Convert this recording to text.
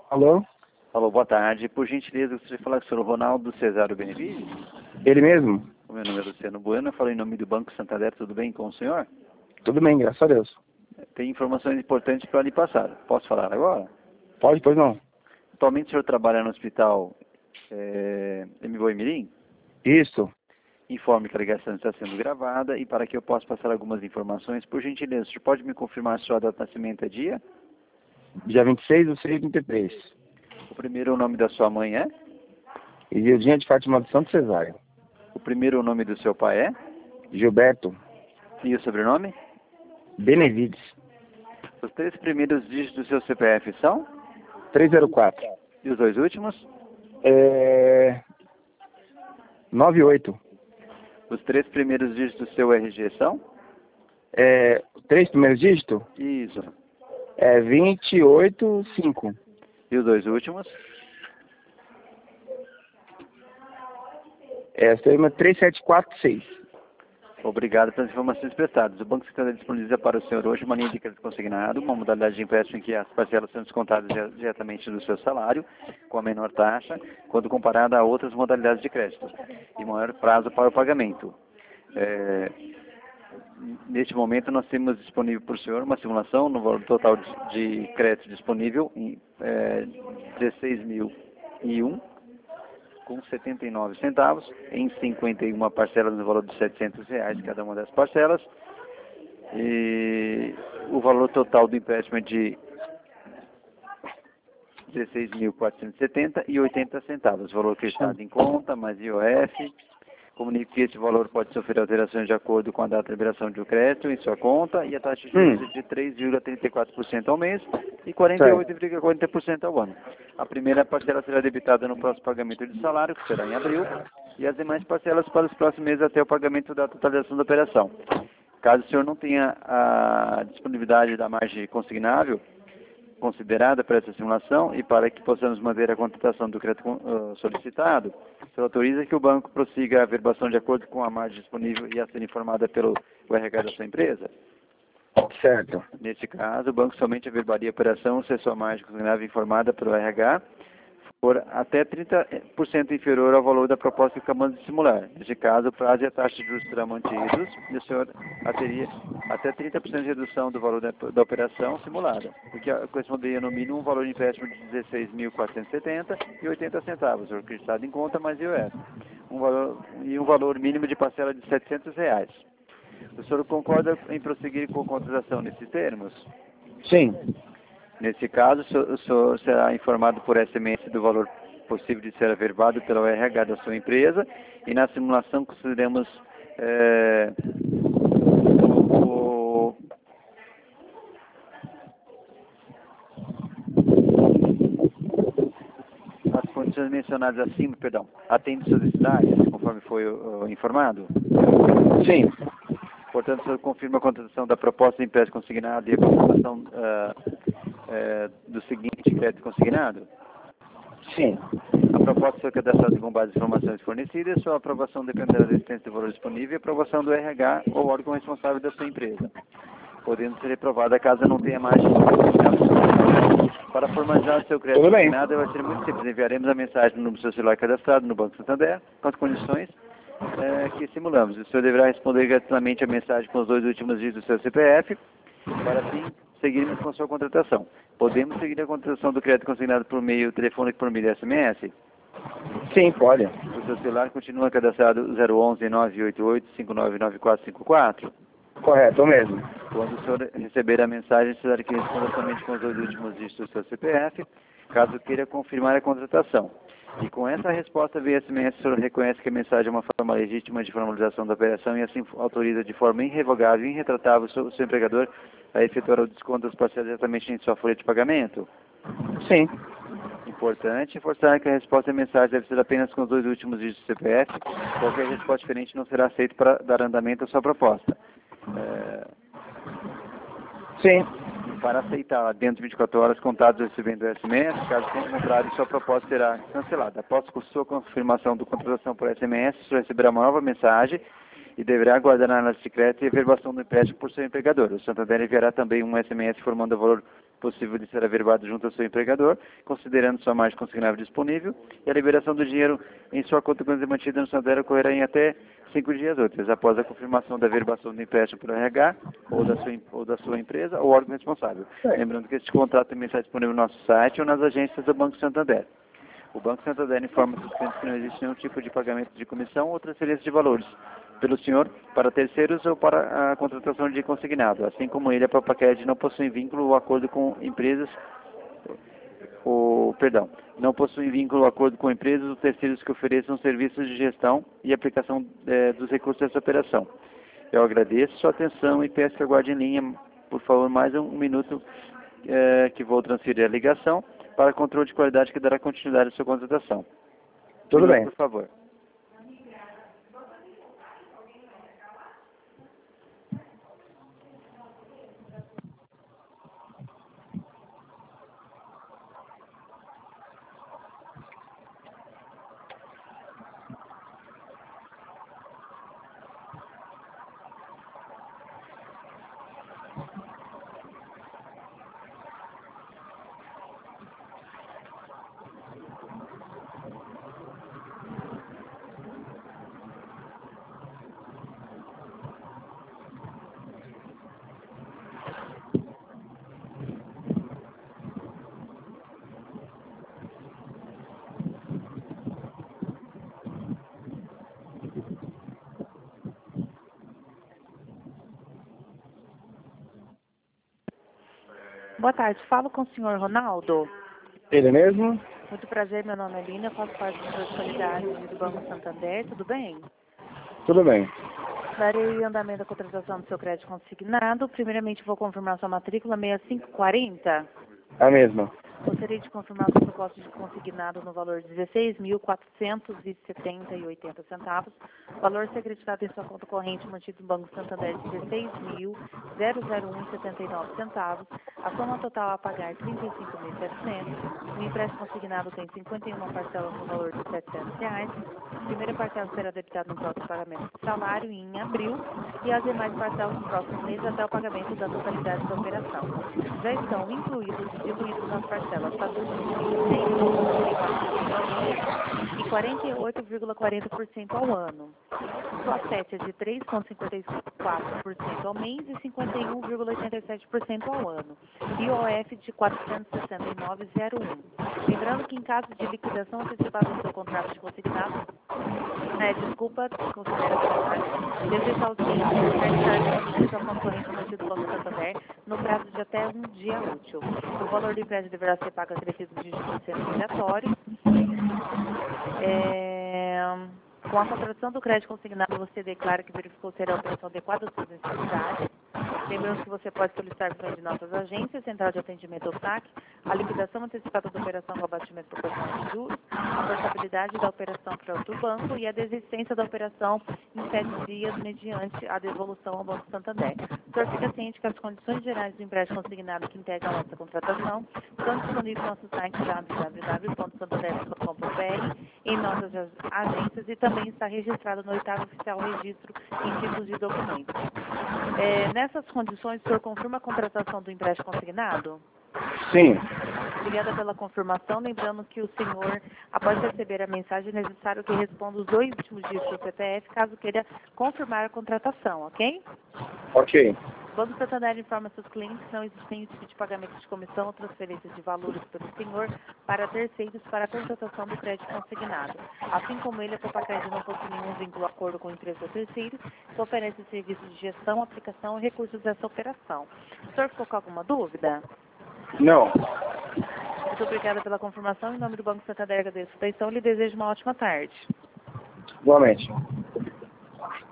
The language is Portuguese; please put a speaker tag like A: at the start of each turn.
A: Alô?
B: Alô, boa tarde. Por gentileza, eu gostaria de falar com o senhor Ronaldo Cesário Benevides.
A: Ele mesmo?
B: O meu nome é Luciano Bueno, eu falo em nome do Banco Santander, tudo bem com o senhor?
A: Tudo bem, graças a Deus.
B: Tem informações importantes para lhe passar. Posso falar agora?
A: Pode, pois não.
B: Atualmente o senhor trabalha no hospital Mirim?
A: Isso.
B: Informe que a ligação está sendo gravada e para que eu possa passar algumas informações, por gentileza, o senhor pode me confirmar a sua data de nascimento e dia?
A: Dia 26/6/33.
B: O primeiro nome da sua mãe é?
A: Gildinha de Fátima do Santo Cesário.
B: O primeiro nome do seu pai é?
A: Gilberto
B: E o sobrenome?
A: Benevides.
B: Os 3 primeiros dígitos do seu CPF são?
A: 304.
B: E os 2 últimos?
A: 98.
B: Os 3 primeiros dígitos do seu RG são?
A: 3 primeiros dígitos?
B: Isso.
A: 285.
B: E os 2 últimos?
A: Tema 3746.
B: Obrigado pelas informações prestadas. O Banco Santander disponibiliza para o senhor hoje uma linha de crédito consignado, uma modalidade de empréstimo em que as parcelas são descontadas diretamente do seu salário, com a menor taxa, quando comparada a outras modalidades de crédito, e maior prazo para o pagamento. Neste momento, nós temos disponível para o senhor uma simulação no valor total de crédito disponível em 16.001, com 79 centavos, em 51 parcelas no valor de R$700 cada uma das parcelas. E o valor total do empréstimo é de 16.470,80 centavos. Valor acreditado em conta, mais IOF. Comunique que esse valor pode sofrer alterações de acordo com a data de liberação de crédito em sua conta e a taxa de juros é de 3,34% ao mês e 48,40% ao ano. A primeira parcela será debitada no próximo pagamento de salário, que será em abril, e as demais parcelas para os próximos meses até o pagamento da totalização da operação. Caso o senhor não tenha a disponibilidade da margem consignável considerada para essa simulação e para que possamos manter a contratação do crédito solicitado, o senhor autoriza que o banco prossiga a averbação de acordo com a margem disponível e a ser informada pelo RH da sua empresa?
A: Certo.
B: Neste caso, o banco somente averbaria a operação se a sua margem consignável informada pelo RH for até 30% inferior ao valor da proposta que acabamos de simular. Neste caso, o prazo e a taxa de juros serão mantidos e o senhor teria até 30% de redução do valor da operação simulada, o que corresponderia no mínimo um valor de empréstimo de 16.470,80 centavos, acreditado em conta mais IOF, um valor mínimo de parcela de R$700. O senhor concorda em prosseguir com a contratação nesses termos?
A: Sim.
B: Nesse caso, o senhor será informado por SMS do valor possível de ser averbado pelo RH da sua empresa e na simulação consideramos as condições mencionadas acima, atende suas necessidades, conforme foi informado?
A: Sim.
B: Portanto, o senhor confirma a contratação da proposta de empréstimo consignado e a contratação do seguinte crédito consignado?
A: Sim.
B: A proposta foi cadastrada com base em informações fornecidas. Sua aprovação dependerá da existência do valor disponível e aprovação do RH ou órgão responsável da sua empresa, podendo ser reprovada caso não tenha margem consignada. Para formalizar o seu crédito consignado, vai ser muito simples. Enviaremos a mensagem no seu celular cadastrado no Banco Santander, com as condições que simulamos. O senhor deverá responder gratuitamente a mensagem com os 2 últimos dígitos do seu CPF, para assim seguirmos com a sua contratação. Podemos seguir a contratação do crédito consignado por meio telefônico por meio de SMS?
A: Sim, pode.
B: O seu celular continua cadastrado 011-988-599454?
A: Correto, o mesmo.
B: Quando o senhor receber a mensagem, será que responda somente com os 2 últimos dígitos do seu CPF, caso queira confirmar a contratação. E com essa resposta via SMS, o senhor reconhece que a mensagem é uma forma legítima de formalização da operação e assim autoriza de forma irrevogável e irretratável o seu empregador a efetuar o desconto das parcelas diretamente em sua folha de pagamento?
A: Sim.
B: Importante reforçar que a resposta à mensagem deve ser apenas com os 2 últimos dígitos do CPF. Qualquer resposta diferente não será aceita para dar andamento à sua proposta.
A: Sim.
B: Para aceitá-la dentro de 24 horas contados recebendo o SMS, caso contrário, sua proposta será cancelada. Após sua confirmação da contratação por SMS, o senhor receberá uma nova mensagem e deverá aguardar a análise secreta e a averbação do empréstimo por seu empregador. O Santander enviará também um SMS informando o valor possível de ser averbado junto ao seu empregador, considerando sua margem consignável disponível, e a liberação do dinheiro em sua conta corrente mantida no Santander ocorrerá em até 5 dias úteis, após a confirmação da averbação do empréstimo pelo RH ou da sua empresa ou órgão responsável. Lembrando que este contrato também está disponível no nosso site ou nas agências do Banco Santander. O Banco Santander informa seus clientes que não existe nenhum tipo de pagamento de comissão ou transferência de valores pelo senhor para terceiros ou para a contratação de consignado, assim como ele, a Papacred não possui vínculo ou acordo com empresas, não possui vínculo ou acordo com empresas ou terceiros que ofereçam serviços de gestão e aplicação dos recursos dessa operação. Eu agradeço sua atenção e peço que aguarde em linha, por favor, mais um minuto que vou transferir a ligação para controle de qualidade que dará continuidade à sua contratação.
A: Tudo bem.
B: Por favor.
C: Boa tarde, falo com o senhor Ronaldo.
A: Ele mesmo?
C: Muito prazer, meu nome é Lina, eu faço parte do setor de qualidade do Banco Santander, tudo bem?
A: Tudo bem.
C: Darei andamento da contratação do seu crédito consignado. Primeiramente, vou confirmar sua matrícula 6540.
A: A mesma.
C: Gostaria de confirmar sua proposta de consignado no valor de R$ 16.470,80. Valor ser acreditado em sua conta corrente mantido no Banco Santander de R$ 16.001,79. A soma total a pagar R$ 35.700. O empréstimo consignado tem 51 parcelas no valor de R$ 700. A primeira parcela será debitada no próximo pagamento de salário em abril e as demais parcelas nos próximos meses até o pagamento da totalidade da operação. Já estão incluídos e diluídos nas parcelas fatura de 6,94% e 48,40% ao ano. Sua sete é de 3,54% ao mês e 51,87% ao ano. E o OF de 469,01. Lembrando que em caso de liquidação antecipada do seu contrato de consignado, considera desejar o seguinte, a concorrência mantido do Banco Santander no prazo de até um dia útil. O valor do empréstimo deverá ser pago acrescido de justiça obrigatório. Com a contratação do crédito consignado, você declara que verificou ser a operação adequada às suas necessidades. Lembrando que você pode solicitar por meio de nossas agências, central de atendimento ao saque, a liquidação antecipada da operação com abatimento proporcional de juros, a portabilidade da operação para outro banco e a desistência da operação em 7 dias mediante a devolução ao Banco Santander. O senhor fica ciente que as condições gerais do empréstimo consignado que integram essa contratação estão disponíveis no nosso site www.santander.com.br, em nossas agências e também está registrado no 8º Oficial Registro em Tipos de Documentos. Nessas condições, o senhor confirma a contratação do empréstimo consignado?
A: Sim.
C: Obrigada pela confirmação. Lembrando que o senhor, após receber a mensagem, é necessário que responda os 2 últimos dígitos do CPF, caso queira confirmar a contratação, ok?
A: Ok.
C: O Banco Santander informa seus clientes que não existe nenhum tipo de pagamento de comissão ou transferência de valores pelo senhor para terceiros para a contratação do crédito consignado. Assim como ele, a Papacred não possui nenhum vínculo ou acordo com empresa ou terceiro que oferece serviços de gestão, aplicação e recursos dessa operação. O senhor ficou com alguma dúvida?
A: Não.
C: Muito obrigada pela confirmação. Em nome do Banco Santander, agradeço a atenção e lhe desejo uma ótima tarde.
A: Igualmente.